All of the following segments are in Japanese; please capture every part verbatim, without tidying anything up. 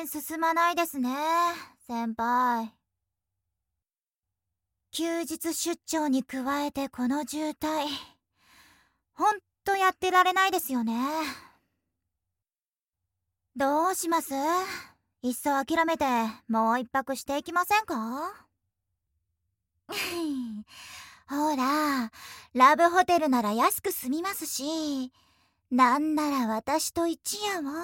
然進まないですね、先輩。休日出張に加えてこの渋滞、ほんとやってられないですよね。どうします？いっそ諦めてもう一泊していきませんか？ほら、ラブホテルなら安く済みますし、なんなら私と一夜を。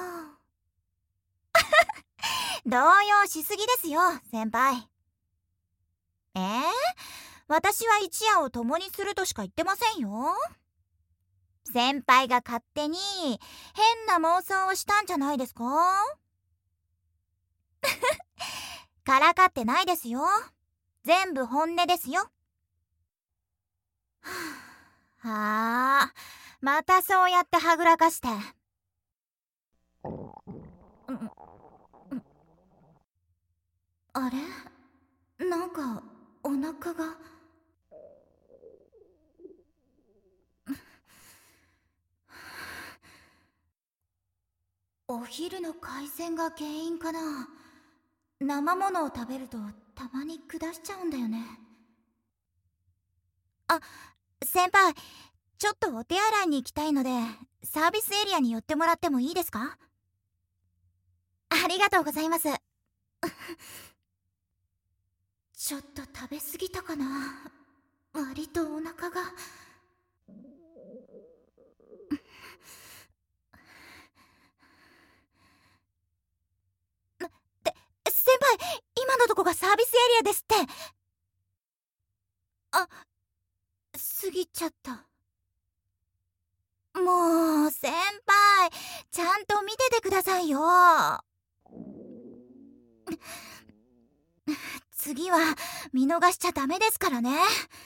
動揺しすぎですよ、先輩。えー、私は一夜を共にするとしか言ってませんよ。先輩が勝手に変な妄想をしたんじゃないですか？からかってないですよ。全部本音ですよ。はあ、またそうやってはぐらかして。あれ？なんかお腹が。お昼の海鮮が原因かな。生ものを食べるとたまに下しちゃうんだよね。あ、先輩、ちょっとお手洗いに行きたいのでサービスエリアに寄ってもらってもいいですか？ありがとうございます。ちょっと食べ過ぎたかな。割とお腹が。って先輩、今のとこがサービスエリアですって。あ、過ぎちゃった。もう先輩、ちゃんと見ててくださいよ。次は見逃しちゃダメですからね。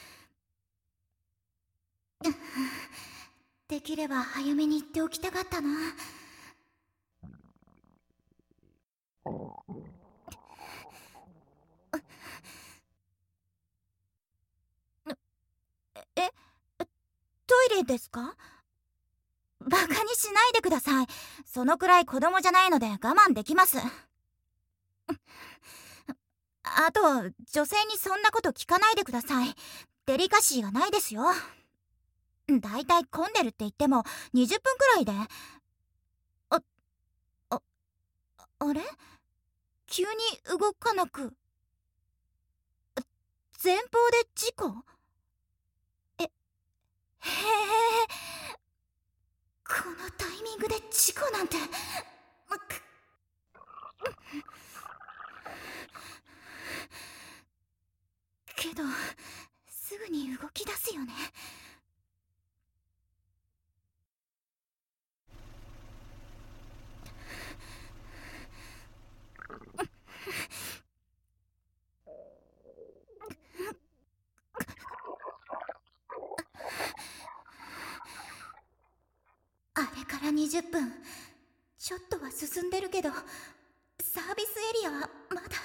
できれば早めに言っておきたかったな。え、トイレですか？バカにしないでください。そのくらい子供じゃないので我慢できます。あと、女性にそんなこと聞かないでください。デリカシーがないですよ。だいたい混んでるって言ってもにじゅっぷんくらいで。あ、あ、あれ？急に動かなく。前方で事故？え、へえ、このタイミングで事故なんて。けどすぐに動き出すよね。あれからにじゅっぷん、ちょっとは進んでるけどサービスエリアはまだ。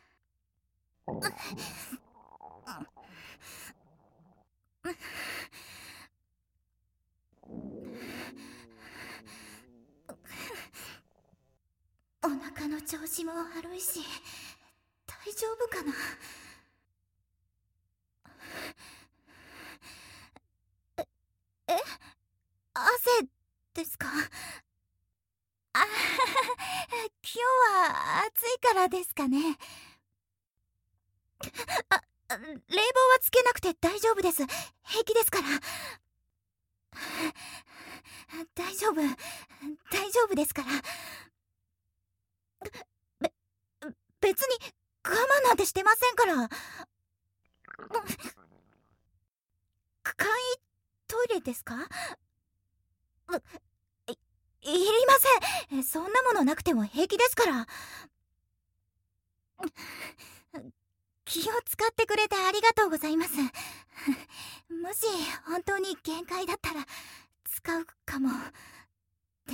お腹の調子も悪いし大丈夫かな。え、汗ですか？あ今日は暑いからですかね。あ、冷房はつけなくて大丈夫です。平気ですから。大丈夫、大丈夫ですから。べ、別に我慢なんてしてませんから。簡易トイレですか？い、いりません。そんなものなくても平気ですから。気を使ってくれてありがとうございます。もし本当に限界だったら使うかもです。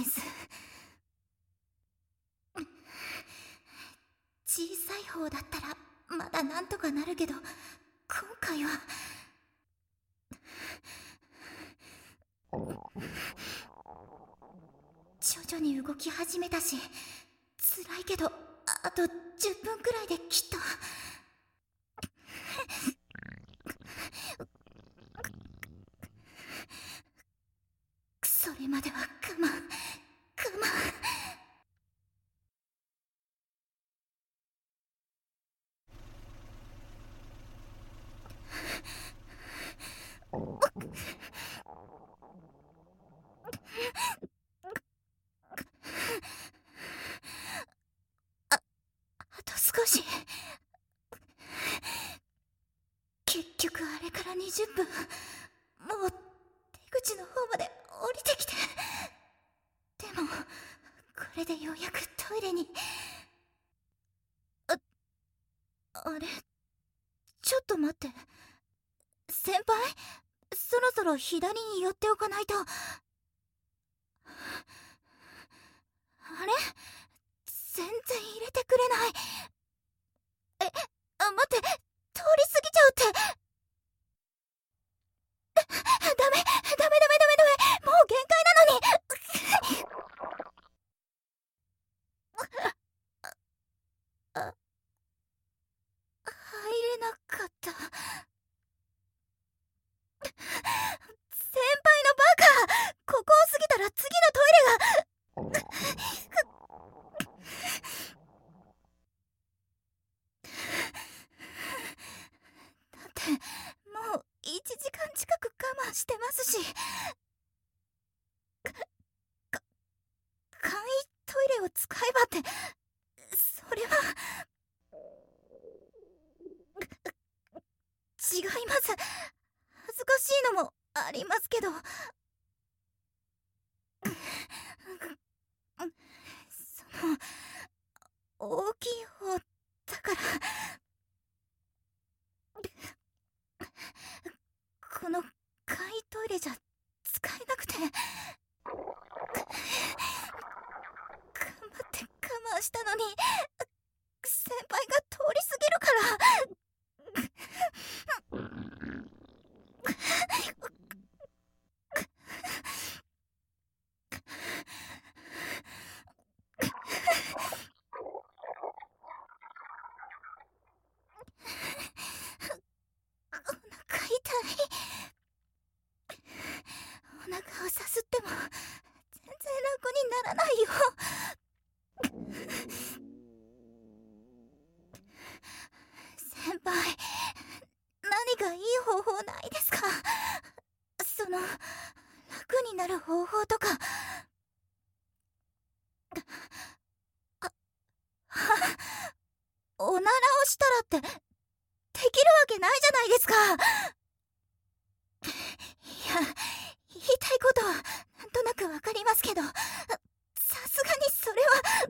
小さい方だったらまだなんとかなるけど、今回は。徐々に動き始めたし辛いけどあとじゅっぷんくらいできっと。それまでは我慢我慢。あ、あと少し。結局あれからにじゅっぷん、もう出口の方まで降りてきて。でもこれでようやくトイレに。あ、あれ、ちょっと待って。先輩、そろそろ左に寄っておかないと。あれ、全然入れてくれない。え、あ、待って、通り過ぎちゃうって。ダメ、ダメダメダメダメ、もう限界なのに。あ、入れなかった。先輩のバカ、ここを過ぎたら次のトイレが。だってもういちじかん近く我慢してますし。かか簡易トイレを使えばって、それは。違います。恥ずかしいのもありますけど。その大きい方だから。この簡易トイレじゃ使えなくて。頑張って我慢したのに、先輩が通り過ぎるから。お腹をさすっても全然楽にならないよ。先輩、何かいい方法ないですか？その、楽になる方法とか。あ、は、おならをしたらってできるわけないじゃないですか。いや、言いたいことはなんとなくわかりますけど、さすがにそれは。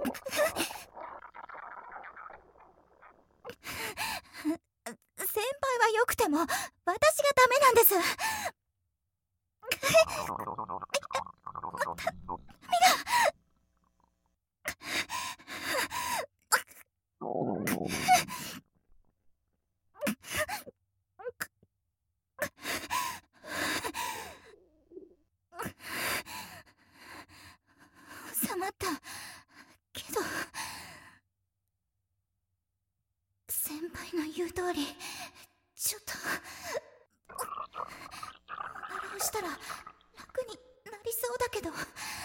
先輩は良くても私がダメなんです。収まったけど、先輩の言う通りちょっとおならをしたら楽になりそうだけど。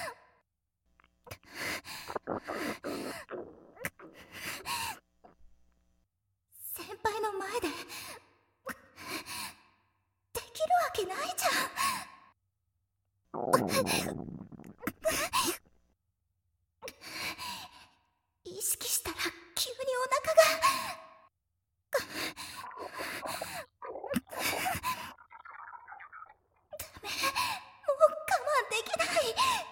先輩の前でできるわけないじゃん。意識したら急にお腹が。ダメ、もう我慢できない。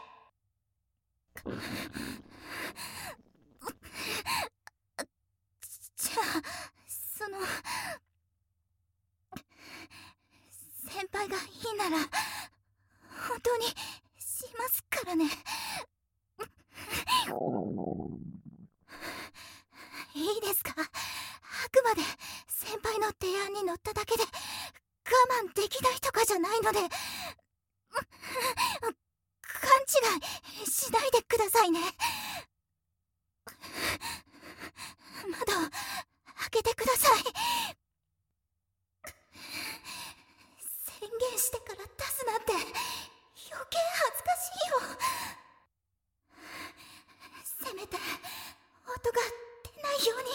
じゃあ、その、先輩がいいなら本当にしますからね。いいですか？あくまで先輩の提案に乗っただけで我慢できないとかじゃないので、勘違いしないでくださいね。 窓開けてください。宣言してから出すなんて余計恥ずかしいよ。せめて音が出ないように。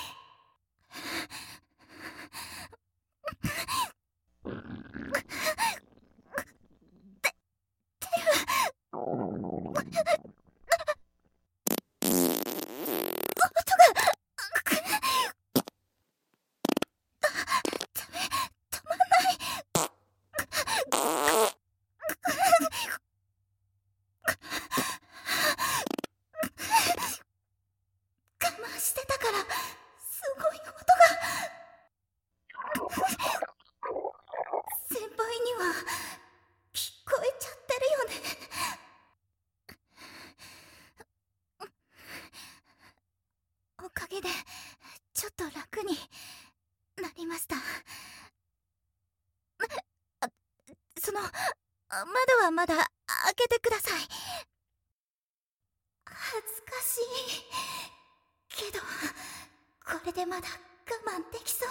してたからすごい音が。先輩には聞こえちゃってるよね。おかげでちょっと楽になりました。あ、その窓はまだ開けてください。恥ずかしいけどこれでまだ我慢できそう。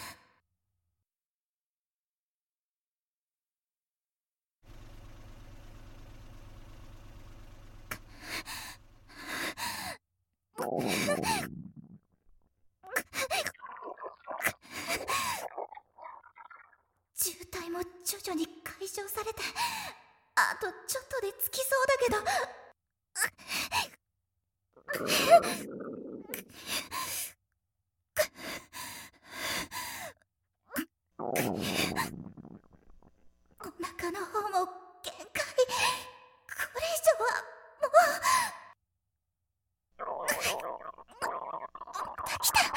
渋滞も徐々に解消されて、あとちょっとで着きそうだけど。お腹の方も限界。これ以上はもう。来た。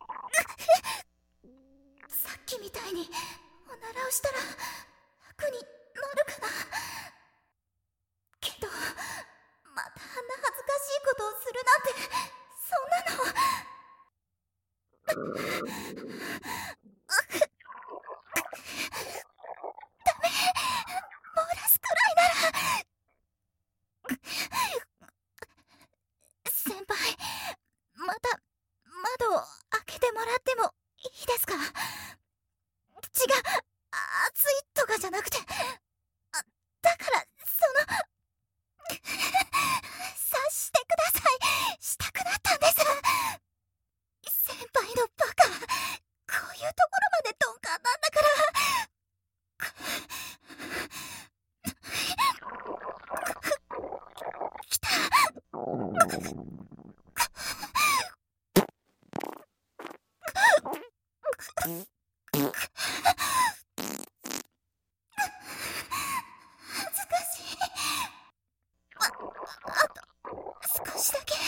さっきみたいにおならをしたら楽になるかな。けどまたあんな恥ずかしいことをするなんて、そんなの。ダメ、漏らすくらいなら。先輩、また窓を開けてもらってもいいですか？血が熱いとかじゃなくて、あ、だからその察してください。したくなったんです。先輩のバカ、こういうところまで鈍感なんだから。来た。恥ずかしい。あ、あと少しだけ。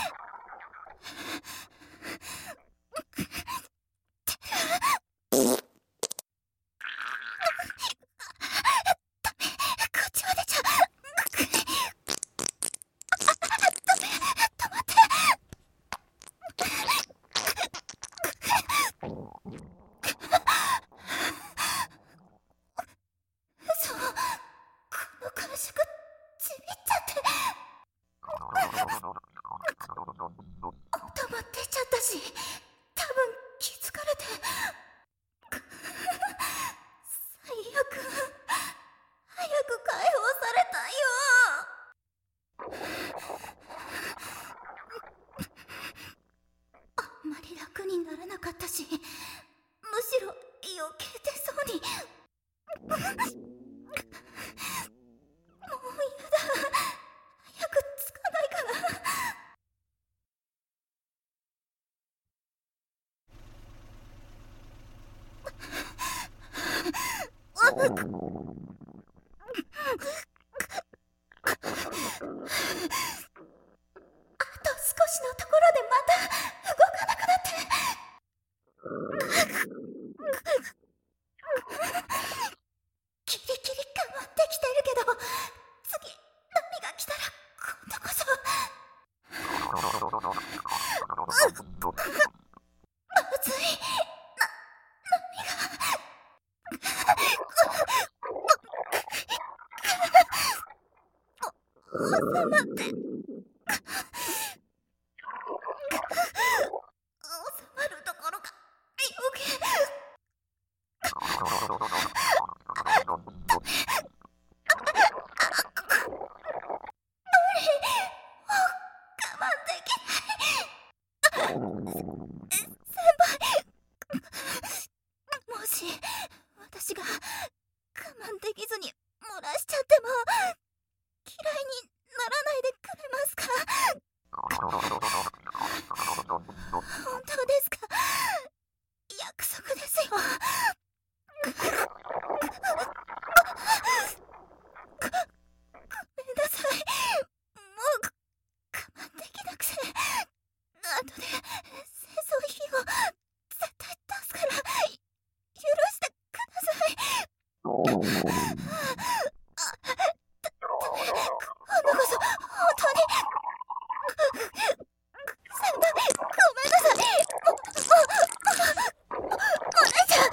ダメ、こっちまでじゃ。ダメ、止まって。嘘、この感触ちびっちゃって。音も出ちゃったし、多分気づかれて。最悪、早く解放されたいよ。あんまり楽にならなかったし、むしろ余計出そうに。もう嫌だ。早くつかないかな。あと少しのところでまた動かなくなって。キリキリ変わってきてるけど、次何が来たら今度こそ。まずい。な、何が収まって。 できずに漏らしちゃっても嫌いにならないでくれますか？本当ですか？約束ですよ。ごめんなさい。もう我慢できなくて、後で清掃費を絶対出すから許してください。今度こそ本当に先輩、ごめんなさい。おおおお姉ちゃん。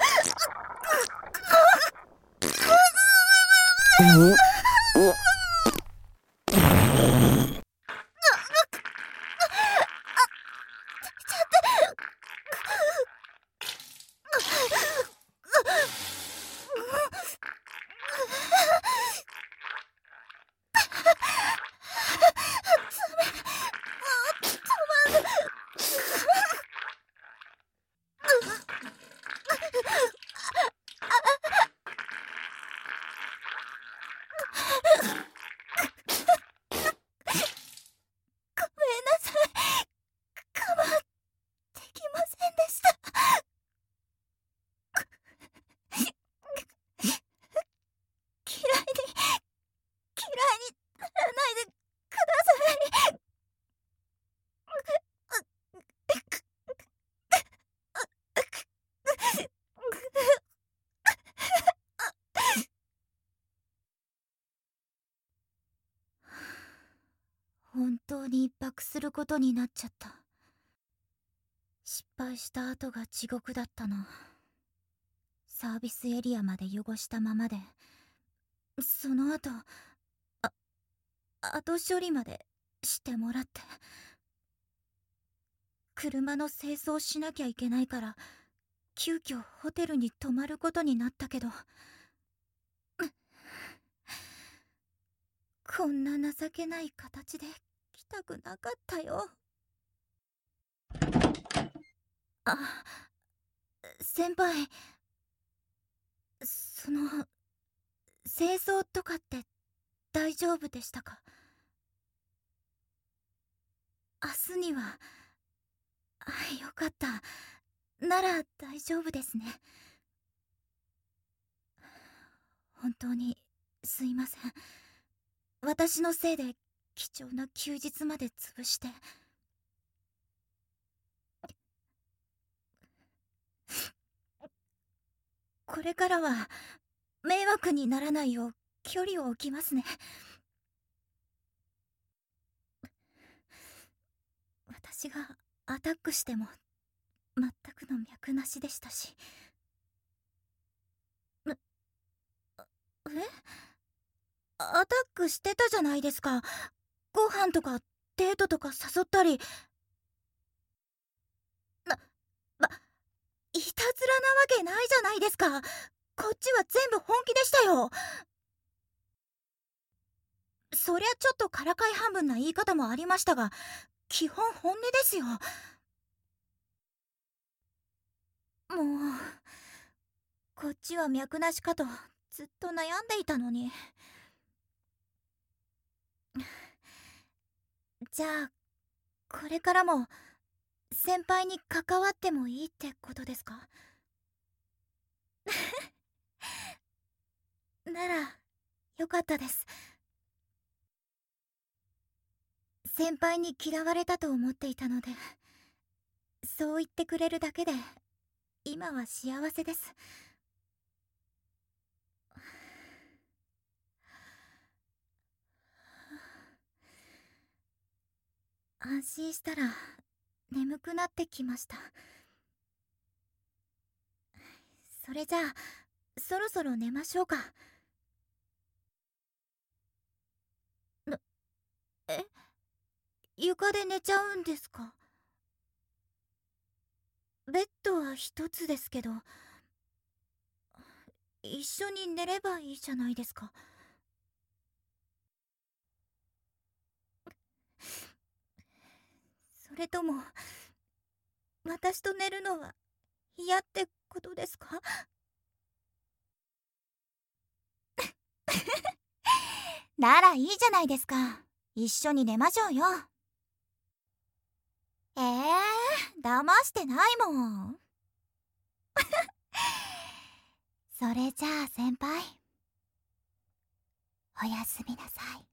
本当に一泊することになっちゃった。失敗した後が地獄だったな。サービスエリアまで汚したままで、その後あ後処理までしてもらって、車の清掃しなきゃいけないから急遽ホテルに泊まることになったけど、こんな情けない形で来たくなかったよ。あ、先輩、その清掃とかって大丈夫でしたか？明日には。あ、よかった。なら大丈夫ですね。本当にすいません。私のせいで貴重な休日まで潰して。これからは迷惑にならないよう距離を置きますね。私がアタックしても全くの脈なしでしたし。えアタックしてたじゃないですか。ご飯とかデートとか誘ったり。な、ま、いたずらなわけないじゃないですか。こっちは全部本気でしたよ。そりゃちょっとからかい半分な言い方もありましたが、基本本音ですよ。もうこっちは脈なしかとずっと悩んでいたのに。じゃあこれからも先輩に関わってもいいってことですか？ならよかったです。先輩に嫌われたと思っていたので、そう言ってくれるだけで今は幸せです。安心したら眠くなってきました。それじゃあそろそろ寝ましょうか。なえ床で寝ちゃうんですか？ベッドは一つですけど、一緒に寝ればいいじゃないですか。それとも私と寝るのは嫌ってことですか？ ならいいじゃないですか。一緒に寝ましょうよ。えー、騙してないもん。それじゃあ先輩、おやすみなさい。